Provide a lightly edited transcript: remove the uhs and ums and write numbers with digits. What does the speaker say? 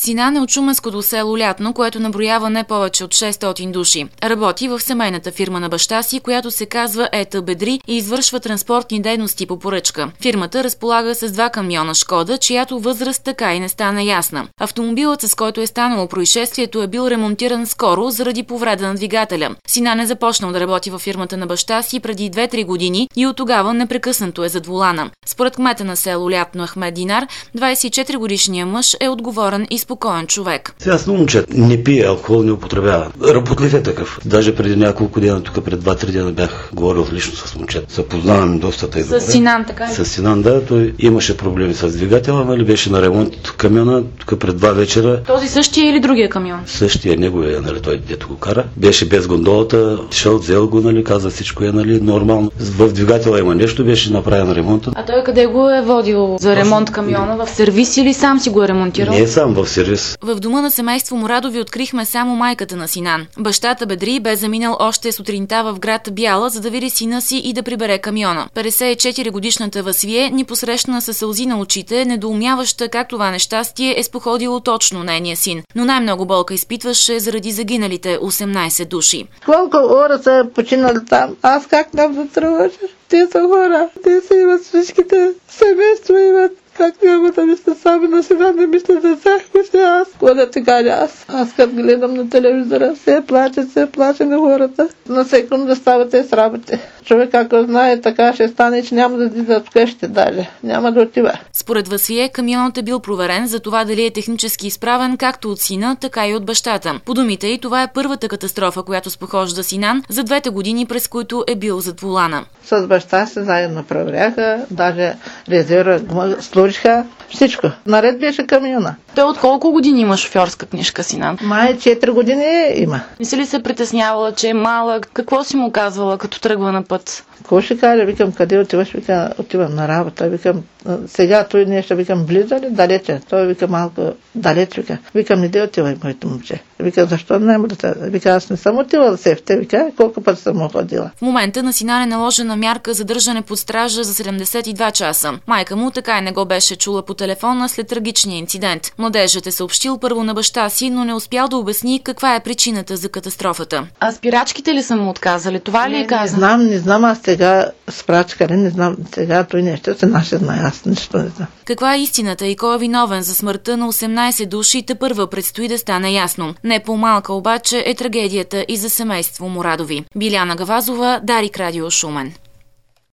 Синан е от шуменското село Лятно, което наброява не повече от 600 души. Работи в семейната фирма на баща си, която се казва ЕТА Бедри и извършва транспортни дейности по поръчка. Фирмата разполага с 2 камиона Шкода, чиято възраст така и не стана ясна. Автомобилът, с който е станало происшествието, е бил ремонтиран скоро заради повреда на двигателя. Синан е започнал да работи във фирмата на баща си преди 2-3 години и от тогава непрекъснато е зад волана. Според кмета на село Лятно Ахмед Динар, 24-годишният мъж е отговорен и спокоен човек. Сега съм момче, не пие алкохол, не употребява. Работлив е такъв. Даже преди няколко дена, тук пред 2-3 дена бях говорил лично с момчета. Се познавам доста тъй добре. С Синан, така ли? С Синан, да. Той имаше проблеми с двигателя, нали, беше на ремонт камиона, тук пред 2 вечера. Този същия или другия камион? Същия, неговия, нали, той дето го кара. Беше без гондолата, шел, взел го, нали, каза всичко е, нали, нормално. В двигателя има нещо, беше направен ремонт. А той къде го е водил за ремонт камиона? В сервис или сам си го е ремонтирал? Не сам в сервис. В дома на семейство Морадови открихме само майката на Синан. Бащата Бедри бе заминал още сутринта в град Бяла, за да види сина си и да прибере камиона. 54-годишната Васвие ни посрещна със сълзи на очите, недоумяваща как това нещастие е споходило точно нейния син. Но най-много болка изпитваше заради загиналите 18 души. Колко хора са починали там? Аз как там да тръгваш? Те са хора. Те си имат всичките семейства, имат. Как няма да мисля сами на сега, не мисля за тях, мисля аз. Какво да ти кажа аз? Като гледам на телевизора, се плаче на хората. На секунда става те с работи. Човек, ако знае, така ще стане, че няма да излиза от къщи даже. Няма да отива. Според Васвие, камионът е бил проверен за това дали е технически изправен както от сина, така и от бащата. По думите й, това е първата катастрофа, която спохожда Синан за 2 години, през които е бил зад волана. С баща се заедно проверяха, даже резерва служиха, всичко. Наред беше камиона. Той от колко години има шофьорска книжка, Синан? Май 4 години има. Не си ли се притеснявала, че е малък? Какво си му казвала, като тръгва на път? Какво ще кажа? Викам, къде отиваш? Викам, отивам на работа. Викам, сега той нещо, викам, близо ли? Далече. Той вика малко далеч. Викам, не де отивай, моето момче. Вика, защо не му да? Вика, аз не съм отивала в те. Вика, колко пъти съм ходила. В момента на Синан е наложена мярка задържане под стража за 72 часа. Майка му така и не го беше чула по телефона след трагичния инцидент. Младежът е съобщил първо на баща си, но не успял да обясни каква е причината за катастрофата. А спирачките ли са му отказали? Това ли е каза? Не знам, аз сега спрачка ли, не знам, сега той нещо се наше знае, аз нищо не знам. Каква е истината и кой е виновен за смъртта на 18 души, тепърва предстои да стане ясно. Не по-малка обаче е трагедията и за семейство Морадови. Биляна Гавазова, Дарик Радио Шумен.